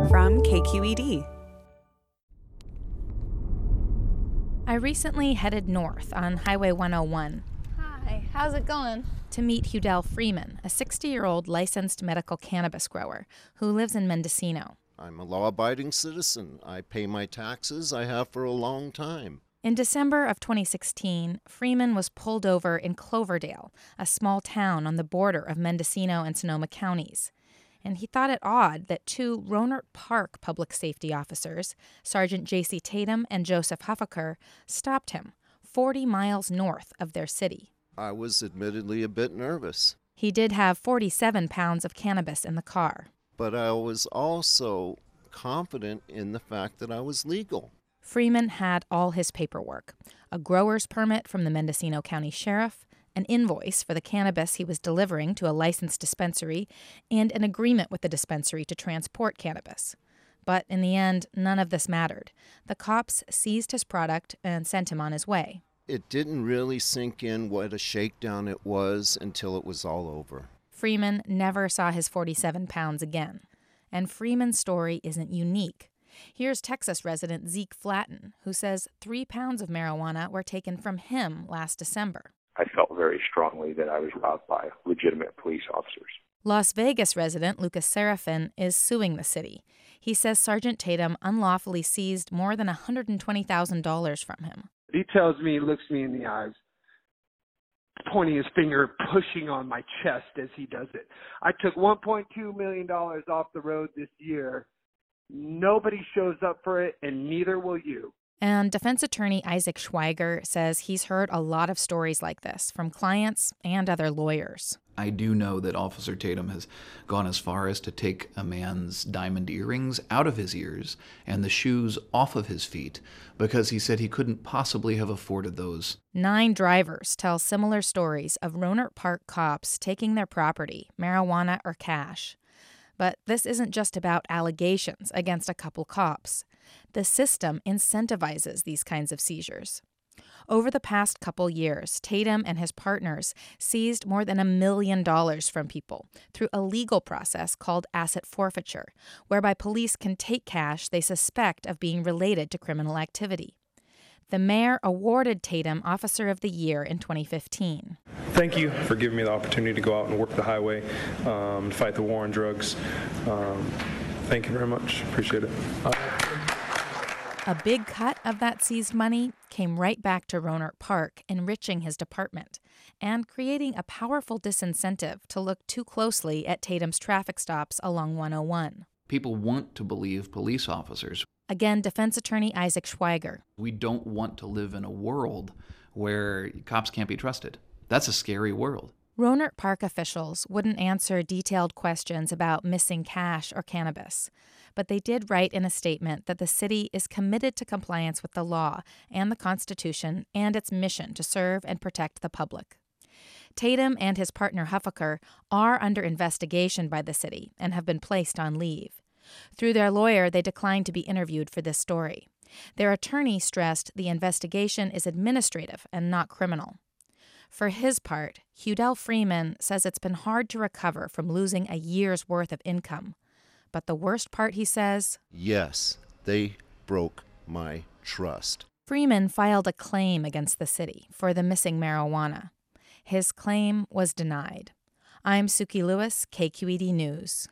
from KQED. I recently headed north on Highway 101 Hi, how's it going? to meet Hudell Freeman, a 60-year-old licensed medical cannabis grower who lives in Mendocino. I'm a law-abiding citizen. I pay my taxes. I have for a long time. In December of 2016, Freeman was pulled over in Cloverdale, a small town on the border of Mendocino and Sonoma counties. And he thought it odd that two Rohnert Park public safety officers, Sergeant J.C. Tatum and Joseph Huffaker, stopped him 40 miles north of their city. I was admittedly a bit nervous, He did have 47 pounds of cannabis in the car. but I was also confident in the fact that I was legal. Freeman had all his paperwork: a grower's permit from the Mendocino County Sheriff, an invoice for the cannabis he was delivering to a licensed dispensary, and an agreement with the dispensary to transport cannabis. But in the end, none of this mattered. The cops seized his product and sent him on his way. It didn't really sink in what a shakedown it was until it was all over. Freeman never saw his 47 pounds again. And Freeman's story isn't unique. Here's Texas resident Zeke Flatten, who says 3 pounds of marijuana were taken from him last December. I felt very strongly that I was robbed by legitimate police officers. Las Vegas resident Lucas Serafin is suing the city. He says Sergeant Tatum unlawfully seized more than $120,000 from him. He tells me, he looks me in the eyes, pointing his finger, pushing on my chest as he does it. I took $1.2 million off the road this year. Nobody shows up for it, and neither will you. And defense attorney Isaac Schweiger says he's heard a lot of stories like this from clients and other lawyers. I do know that Officer Tatum has gone as far as to take a man's diamond earrings out of his ears and the shoes off of his feet because he said he couldn't possibly have afforded those. 9 drivers tell similar stories of Rohnert Park cops taking their property, marijuana or cash. But this isn't just about allegations against a couple cops. The system incentivizes these kinds of seizures. Over the past couple years, Tatum and his partners seized more than $1 million from people through a legal process called asset forfeiture, whereby police can take cash they suspect of being related to criminal activity. The mayor awarded Tatum Officer of the Year in 2015. Thank you for giving me the opportunity to go out and work the highway, to fight the war on drugs. Thank you very much. Appreciate it. A big cut of that seized money came right back to Rohnert Park, enriching his department and creating a powerful disincentive to look too closely at Tatum's traffic stops along 101. People want to believe police officers. Again, defense attorney Isaac Schweiger. We don't want to live in a world where cops can't be trusted. That's a scary world. Rohnert Park officials wouldn't answer detailed questions about missing cash or cannabis, but they did write in a statement that the city is committed to compliance with the law and the Constitution and its mission to serve and protect the public. Tatum and his partner Huffaker are under investigation by the city and have been placed on leave. Through their lawyer, they declined to be interviewed for this story. Their attorney stressed the investigation is administrative and not criminal. For his part, Hudell Freeman says it's been hard to recover from losing a year's worth of income. But the worst part, he says, yes, they broke my trust. Freeman filed a claim against the city for the missing marijuana. His claim was denied. I'm Suki Lewis, KQED News.